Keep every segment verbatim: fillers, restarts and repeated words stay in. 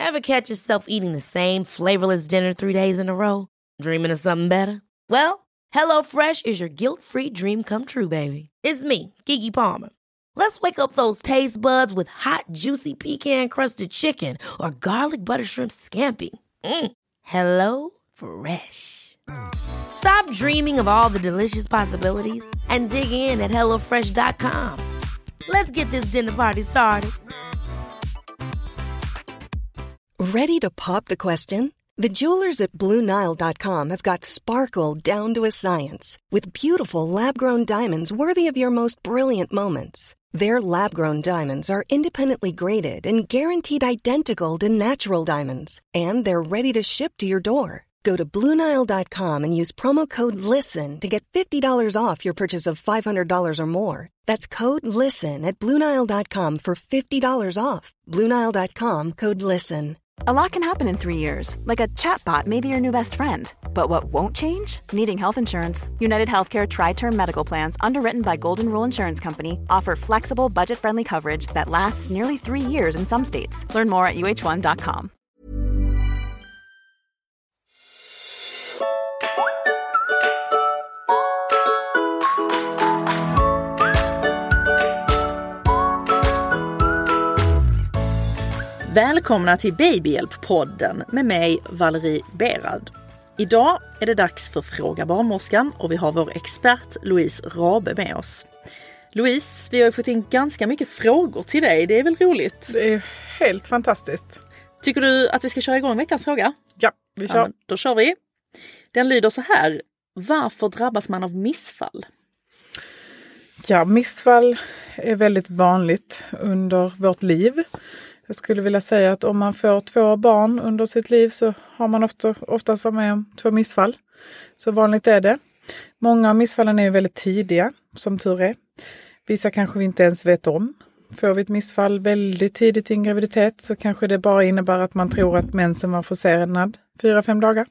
Ever catch yourself eating the same flavorless dinner three days in a row? Dreaming of something better? Well, HelloFresh is your guilt-free dream come true, baby. It's me, Keke Palmer. Let's wake up those taste buds with hot, juicy pecan-crusted chicken or garlic butter shrimp scampi. Mm. Hello Fresh. Stop dreaming of all the delicious possibilities and dig in at hello fresh dot com. Let's get this dinner party started. Ready to pop the question? The jewelers at Blue Nile dot com have got sparkle down to a science with beautiful lab-grown diamonds worthy of your most brilliant moments. Their lab-grown diamonds are independently graded and guaranteed identical to natural diamonds, and they're ready to ship to your door. Go to Blue Nile dot com and use promo code LISTEN to get fifty dollars off your purchase of five hundred dollars or more. That's code LISTEN at Blue Nile dot com for fifty dollars off. Blue Nile dot com, code LISTEN. A lot can happen in three years, like a chatbot may be your new best friend. But what won't change? Needing health insurance. United Healthcare Tri-Term Medical Plans, underwritten by Golden Rule Insurance Company, offer flexible, budget-friendly coverage that lasts nearly three years in some states. Learn more at U H one dot com. Välkomna till Babyhjälp-podden med mig, Valerie Berad. Idag är det dags för Fråga barnmorskan och vi har vår expert Louise Rabe med oss. Louise, vi har ju fått in ganska mycket frågor till dig, det är väl roligt? Det är helt fantastiskt. Tycker du att vi ska köra igång veckans fråga? Ja, vi kör. Ja, då kör vi. Den lyder så här: varför drabbas man av missfall? Ja, missfall är väldigt vanligt under vårt liv. Jag skulle vilja säga att om man får två barn under sitt liv så har man ofta, oftast varit med om två missfall. Så vanligt är det. Många av missfallen är väldigt tidiga, som tur är. Vissa kanske vi inte ens vet om. Får vi ett missfall väldigt tidigt i en graviditet så kanske det bara innebär att man tror att mensen var forcerad fyra, fem dagar.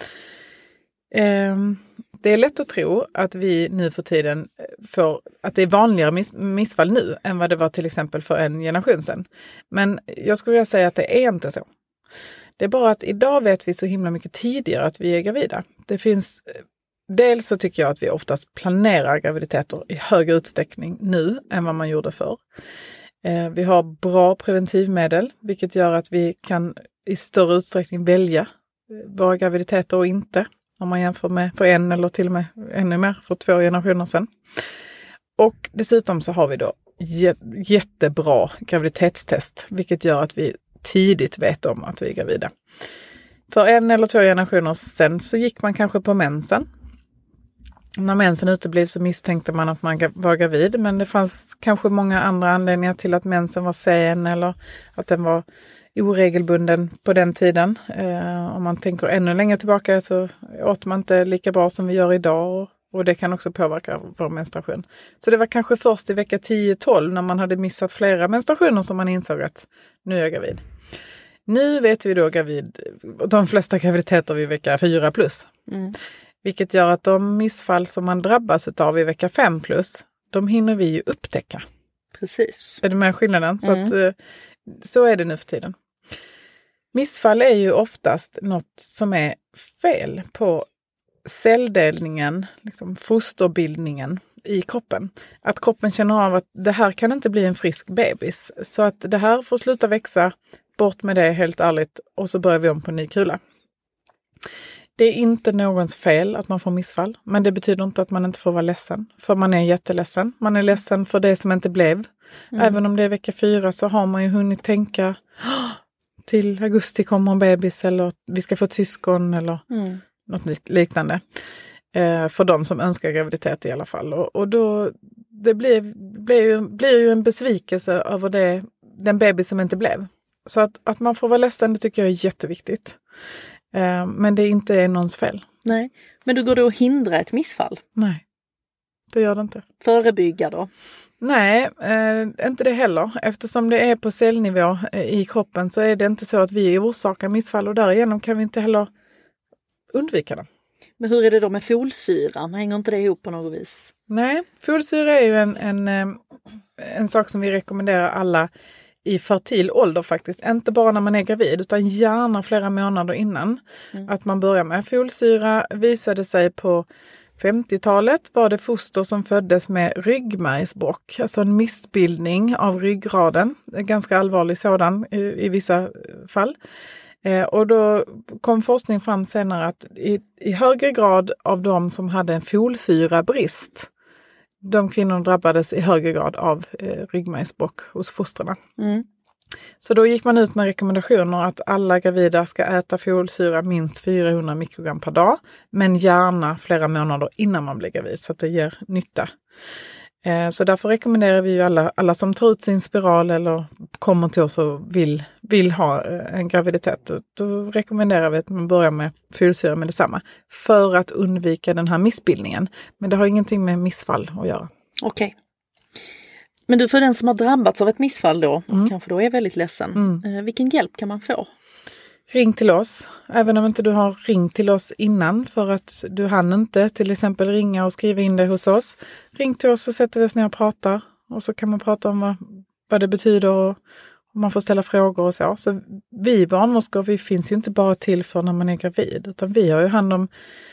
Um, det är lätt att tro att vi nu för tiden får, att det är vanligare miss, missfall nu än vad det var till exempel för en generation sedan. Men jag skulle vilja säga att det är inte så. Det är bara att idag vet vi så himla mycket tidigare att vi är gravida. Det finns, dels så tycker jag att vi oftast planerar graviditeter i högre utsträckning nu än vad man gjorde förr. Eh, vi har bra preventivmedel, vilket gör att vi kan i större utsträckning välja våra graviditeter och inte. Om man jämför med för en eller till och med ännu mer för två generationer sedan. Och dessutom så har vi då jättebra graviditetstest. Vilket gör att vi tidigt vet om att vi är gravida. För en eller två generationer sedan så gick man kanske på mensen. När mensen uteblev så misstänkte man att man var gravid. Men det fanns kanske många andra anledningar till att mensen var sen eller att den var oregelbunden på den tiden. Eh, om man tänker ännu längre tillbaka så åt man inte lika bra som vi gör idag och, och det kan också påverka vår menstruation. Så det var kanske först i vecka tio tolv när man hade missat flera menstruationer som man insåg att nu är jag gravid. Nu vet vi då gravid, de flesta graviditeter vid vecka fyra plus. Mm. Vilket gör att de missfall som man drabbas av i vecka fem plus, de hinner vi ju upptäcka. Precis. Är det med skillnaden? Så Mm. att, så är det nu för tiden. Missfall är ju oftast något som är fel på celldelningen, liksom fosterbildningen i kroppen. Att kroppen känner av att det här kan inte bli en frisk bebis. Så att det här får sluta växa, bort med det helt ärligt och så börjar vi om på en ny kula. Det är inte någons fel att man får missfall, men det betyder inte att man inte får vara ledsen. För man är jätteledsen. Man är ledsen för det som inte blev. Mm. Även om det är vecka fyra så har man ju hunnit tänka till augusti kommer en bebis eller vi ska få ett syskon eller mm. något liknande. Eh, för de som önskar graviditet i alla fall. Och, och då det blir, blir, ju, blir ju en besvikelse över det, den bebis som inte blev. Så att, att man får vara ledsen, det tycker jag är jätteviktigt. Eh, men det är inte någons fel. Nej, men då går det att hindra ett missfall? Nej, det gör det inte. Förebygga då? Nej, eh, inte det heller. Eftersom det är på cellnivå eh, i kroppen så är det inte så att vi orsakar missfall och därigenom kan vi inte heller undvika det. Men hur är det då med folsyran? Hänger inte det ihop på något vis? Nej, folsyra är ju en, en, en sak som vi rekommenderar alla i fertil ålder faktiskt. Inte bara när man är gravid utan gärna flera månader innan. Mm. Att man börjar med folsyra. Visade sig på femtiotalet var det foster som föddes med ryggmärgsbråck. Alltså en missbildning av ryggraden. Ganska allvarlig sådan i, i vissa fall. Eh, och då kom forskning fram senare att i, i högre grad av de som hade en folsyrabrist, de kvinnorna drabbades i högre grad av eh, ryggmärgsbråck hos fostrarna. Mm. Så då gick man ut med rekommendationer att alla gravida ska äta folsyra minst fyrahundra mikrogram per dag, men gärna flera månader innan man blir gravid så att det ger nytta. Eh, så därför rekommenderar vi ju alla, alla som tar ut sin spiral eller kommer till oss och vill, vill ha en graviditet. Då, då rekommenderar vi att man börjar med folsyra med detsamma för att undvika den här missbildningen. Men det har ingenting med missfall att göra. Okej. Okay. Men du, för den som har drabbats av ett missfall då, mm. kanske då är väldigt ledsen. Mm. Eh, vilken hjälp kan man få? Ring till oss, även om inte du har ringt till oss innan för att du hann inte till exempel ringa och skriva in dig hos oss. Ring till oss så sätter vi oss ner och pratar och så kan man prata om vad, vad det betyder och, och man får ställa frågor och så. Så vi barnmorskor, vi finns ju inte bara till för när man är gravid utan vi har ju hand om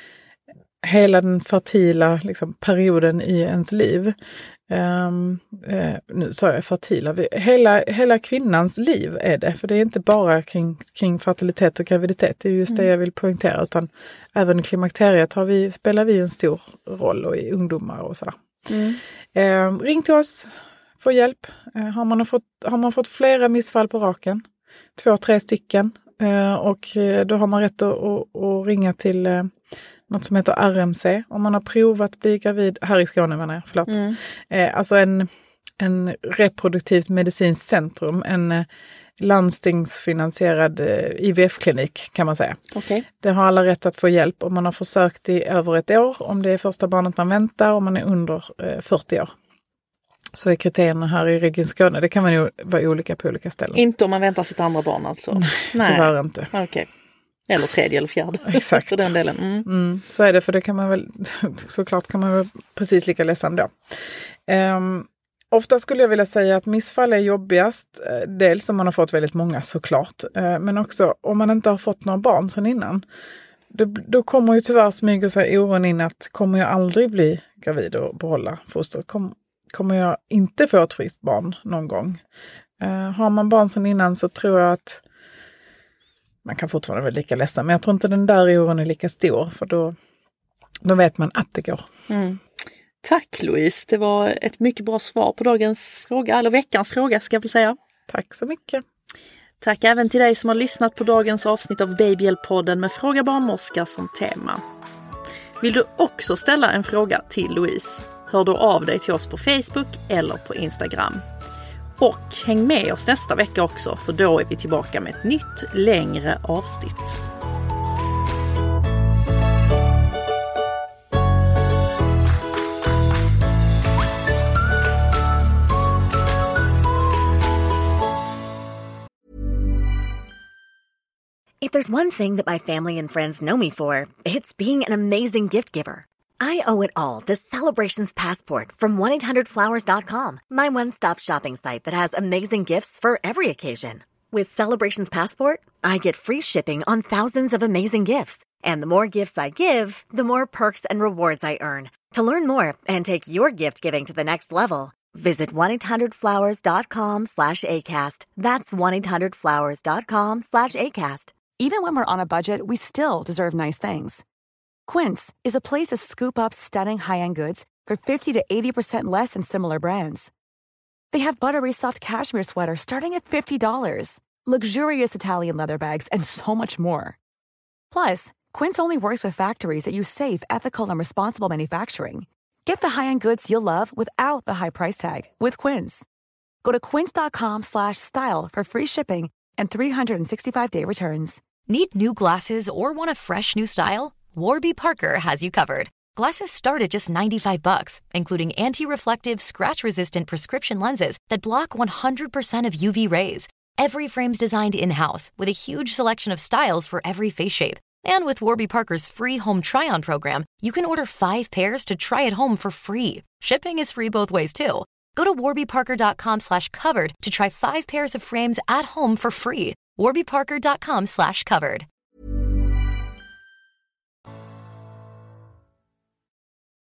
hela den fertila liksom, perioden i ens liv. Um, uh, nu sa jag fertila. Vi, hela, hela kvinnans liv är det. För det är inte bara kring, kring fertilitet och graviditet. Det är just mm. det jag vill poängtera. Utan även i klimakteriet har vi, spelar vi en stor roll och i ungdomar och sådär. Mm. Uh, ring till oss. Få hjälp. Uh, har, man fått, har man fått flera missfall på raken. Två, tre stycken. Uh, och då har man rätt att, att, att ringa till uh, något som heter R M C. Om man har provat bli gravid, här i Skåne menar jag, förlåt. Mm. Eh, alltså en, en reproduktivt medicinskt centrum, en eh, landstingsfinansierad eh, I V F-klinik kan man säga. Okay. Det har alla rätt att få hjälp om man har försökt i över ett år, om det är första barnet man väntar, om man är under eh, fyrtio år. Så är kriterierna här i Region Skåne, det kan man ju vara olika på olika ställen. Inte om man väntar sitt andra barn alltså? Nej, Nej. Tyvärr inte. Okej. Okay. Eller tredje eller fjärde. Exakt. För den delen. Mm. Mm, så är det, för det kan man väl, såklart kan man väl precis lika ledsen då. Um, ofta skulle jag vilja säga att missfall är jobbigast. Dels om man har fått väldigt många såklart. Uh, men också om man inte har fått några barn sedan innan. Då, då kommer ju tyvärr smyga sig oron in att kommer jag aldrig bli gravid och behålla fostret? Kom, kommer jag inte få ett friskt barn någon gång? Uh, har man barn sedan innan så tror jag att man kan fortfarande vara lika ledsen, men jag tror inte den där oron är lika stor, för då, då vet man att det går. Mm. Tack Louise, det var ett mycket bra svar på dagens fråga, eller veckans fråga ska jag väl säga. Tack så mycket. Tack även till dig som har lyssnat på dagens avsnitt av Babyhjälp-podden med Fråga barnmorska som tema. Vill du också ställa en fråga till Louise? Hör då av dig till oss på Facebook eller på Instagram. Och häng med oss nästa vecka också, för då är vi tillbaka med ett nytt, längre avsnitt. If there's one thing that my family and friends know me for, it's being an amazing gift giver. I owe it all to Celebrations Passport from one eight hundred flowers dot com, my one-stop shopping site that has amazing gifts for every occasion. With Celebrations Passport, I get free shipping on thousands of amazing gifts. And the more gifts I give, the more perks and rewards I earn. To learn more and take your gift giving to the next level, visit one eight hundred flowers dot com slash ACAST. That's one eight hundred flowers dot com slash ACAST. Even when we're on a budget, we still deserve nice things. Quince is a place to scoop up stunning high-end goods for fifty to eighty percent less than similar brands. They have buttery soft cashmere sweaters starting at fifty dollars, luxurious Italian leather bags, and so much more. Plus, Quince only works with factories that use safe, ethical, and responsible manufacturing. Get the high-end goods you'll love without the high price tag with Quince. Go to quince dot com slash style for free shipping and three sixty-five day returns. Need new glasses or want a fresh new style? Warby Parker has you covered. Glasses start at just ninety-five bucks, including anti-reflective, scratch-resistant prescription lenses that block one hundred percent of U V rays. Every frame's designed in-house with a huge selection of styles for every face shape. And with Warby Parker's free home try-on program, you can order five pairs to try at home for free. Shipping is free both ways, too. Go to warbyparker.com slash covered to try five pairs of frames at home for free. warbyparker.com slash covered.